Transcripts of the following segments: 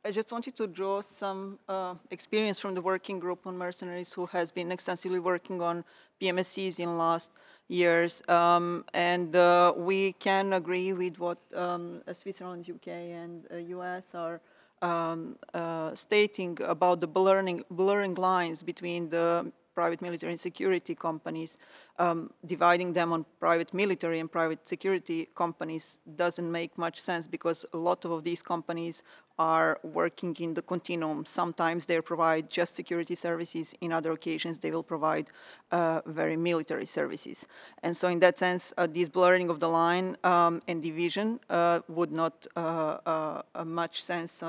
I just wanted to draw some experience from the working group on mercenaries who has been extensively working on PMSCs in last years. And we can agree with what Switzerland, UK, and US are stating about the blurring lines between the private military and security companies. Dividing them on private military and private security companies doesn't make much sense because a lot of these companies are working in the continuum. Sometimes they provide just security services. In other occasions, they will provide very military services. And so in that sense, this blurring of the line and division would not much sense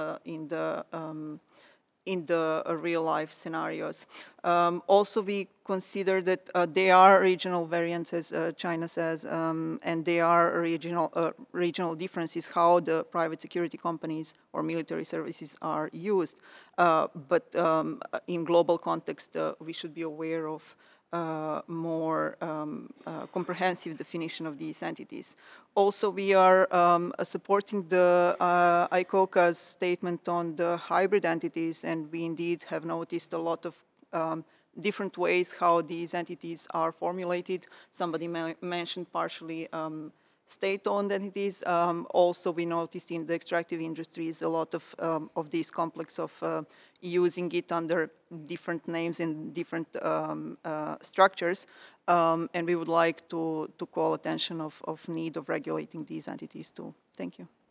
in the real life scenarios. Also, we consider that there are regional variants, as China says, and there are regional differences how the private security companies or military services are used. But in global context, we should be aware of more comprehensive definition of these entities. Also, we are supporting the ICOCA's statement on the hybrid entities, and we indeed have noticed a lot of different ways how these entities are formulated. Somebody mentioned partially state-owned entities. Also, we noticed in the extractive industries a lot of this complex of using it under different names and different structures. And we would like to call attention of need of regulating these entities too. Thank you.